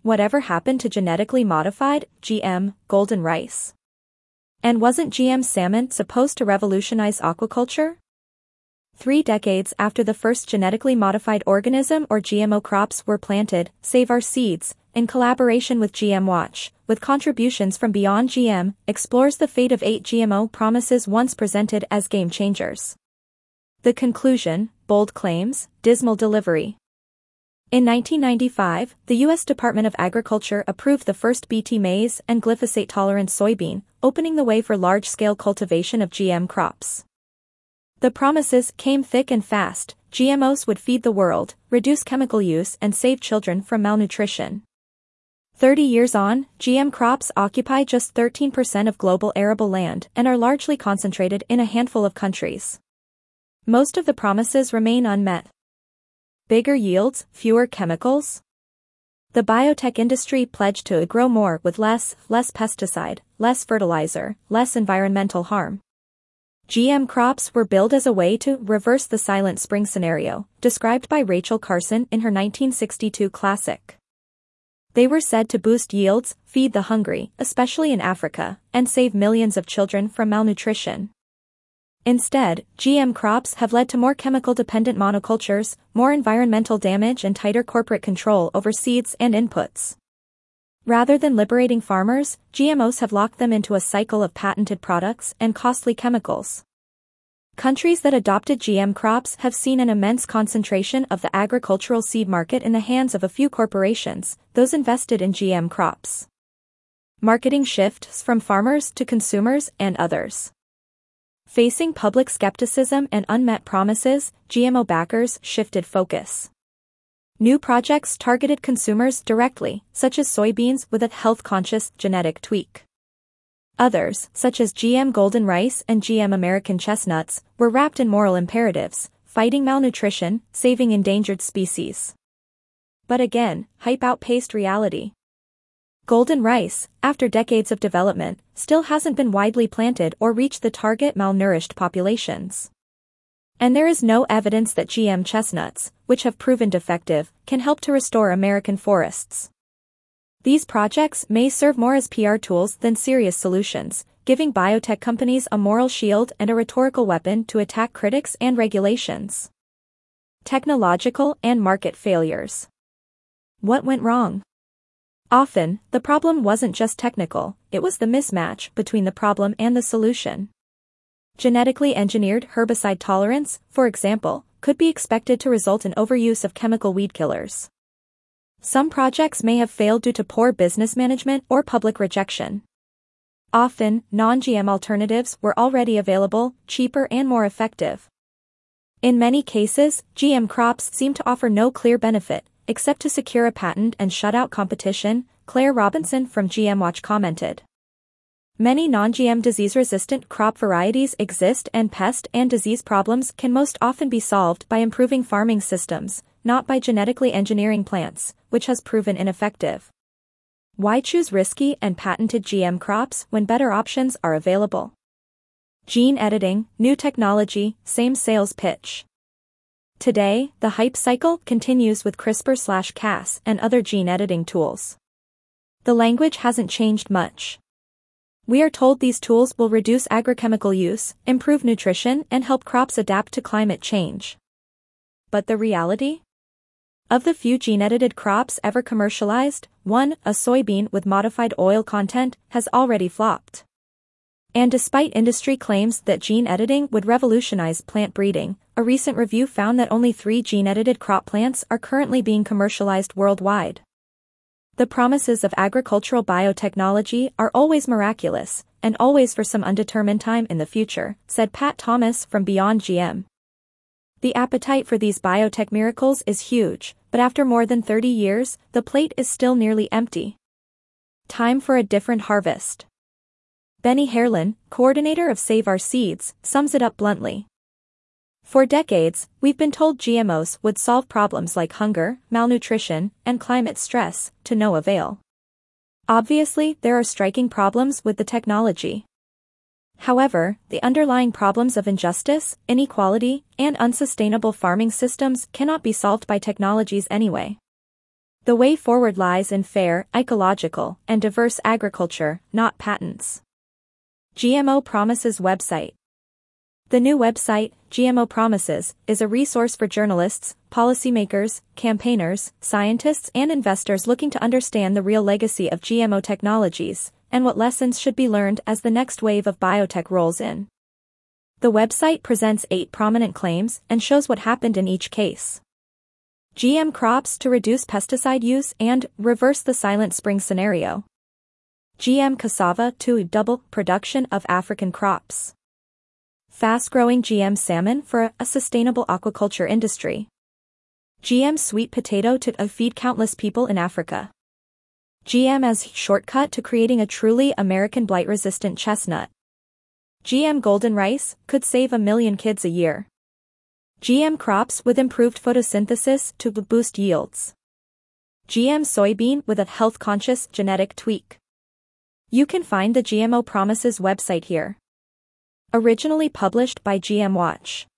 Whatever happened to genetically modified, GM, golden rice? And wasn't GM salmon supposed to revolutionize aquaculture? 3 decades after the first genetically modified organism or GMO crops were planted, Save Our Seeds, in collaboration with GM Watch, with contributions from Beyond GM, explores the fate of 8 GMO promises once presented as game changers. The conclusion: bold claims, dismal delivery. In 1995, the U.S. Department of Agriculture approved the first Bt maize and glyphosate-tolerant soybean, opening the way for large-scale cultivation of GM crops. The promises came thick and fast: GMOs would feed the world, reduce chemical use and save children from malnutrition. 30 years on, GM crops occupy just 13% of global arable land and are largely concentrated in a handful of countries. Most of the promises remain unmet. Bigger yields, fewer chemicals? The biotech industry pledged to grow more with less pesticide, less fertilizer, less environmental harm. GM crops were billed as a way to reverse the Silent Spring scenario, described by Rachel Carson in her 1962 classic. They were said to boost yields, feed the hungry, especially in Africa, and save millions of children from malnutrition. Instead, GM crops have led to more chemical-dependent monocultures, more environmental damage and tighter corporate control over seeds and inputs. Rather than liberating farmers, GMOs have locked them into a cycle of patented products and costly chemicals. Countries that adopted GM crops have seen an immense concentration of the agricultural seed market in the hands of a few corporations, those invested in GM crops. Marketing shifts from farmers to consumers and others. Facing public skepticism and unmet promises, GMO backers shifted focus. New projects targeted consumers directly, such as soybeans with a health-conscious genetic tweak. Others, such as GM golden rice and GM American chestnuts, were wrapped in moral imperatives: fighting malnutrition, saving endangered species. But again, hype outpaced reality. Golden rice, after decades of development, still hasn't been widely planted or reached the target malnourished populations. And there is no evidence that GM chestnuts, which have proven defective, can help to restore American forests. These projects may serve more as PR tools than serious solutions, giving biotech companies a moral shield and a rhetorical weapon to attack critics and regulations. Technological and market failures. What went wrong? Often, the problem wasn't just technical, it was the mismatch between the problem and the solution. Genetically engineered herbicide tolerance, for example, could be expected to result in overuse of chemical weed killers. Some projects may have failed due to poor business management or public rejection. Often, non-GM alternatives were already available, cheaper and more effective. In many cases, GM crops seem to offer no clear benefit, except to secure a patent and shut out competition, Claire Robinson from GM Watch commented. Many non-GM disease-resistant crop varieties exist and pest and disease problems can most often be solved by improving farming systems, not by genetically engineering plants, which has proven ineffective. Why choose risky and patented GM crops when better options are available? Gene editing, new technology, same sales pitch. Today, the hype cycle continues with CRISPR/Cas and other gene editing tools. The language hasn't changed much. We are told these tools will reduce agrochemical use, improve nutrition, and help crops adapt to climate change. But the reality? Of the few gene-edited crops ever commercialized, one, a soybean with modified oil content, has already flopped. And despite industry claims that gene editing would revolutionize plant breeding, a recent review found that only 3 gene-edited crop plants are currently being commercialized worldwide. The promises of agricultural biotechnology are always miraculous, and always for some undetermined time in the future, said Pat Thomas from Beyond GM. The appetite for these biotech miracles is huge, but after more than 30 years, the plate is still nearly empty. Time for a different harvest. Benny Herlin, coordinator of Save Our Seeds, sums it up bluntly. For decades, we've been told GMOs would solve problems like hunger, malnutrition, and climate stress, to no avail. Obviously, there are striking problems with the technology. However, the underlying problems of injustice, inequality, and unsustainable farming systems cannot be solved by technologies anyway. The way forward lies in fair, ecological, and diverse agriculture, not patents. GMO Promises website. The new website, GMO Promises, is a resource for journalists, policymakers, campaigners, scientists, and investors looking to understand the real legacy of GMO technologies, and what lessons should be learned as the next wave of biotech rolls in. The website presents 8 prominent claims and shows what happened in each case. GM crops to reduce pesticide use and reverse the Silent Spring scenario. GM cassava to double production of African crops. Fast-growing GM salmon for a sustainable aquaculture industry. GM sweet potato to feed countless people in Africa. GM as shortcut to creating a truly American blight-resistant chestnut. GM golden rice could save 1 million kids a year. GM crops with improved photosynthesis to boost yields. GM soybean with a health-conscious genetic tweak. You can find the GMO Promises website here. Originally published by GM Watch.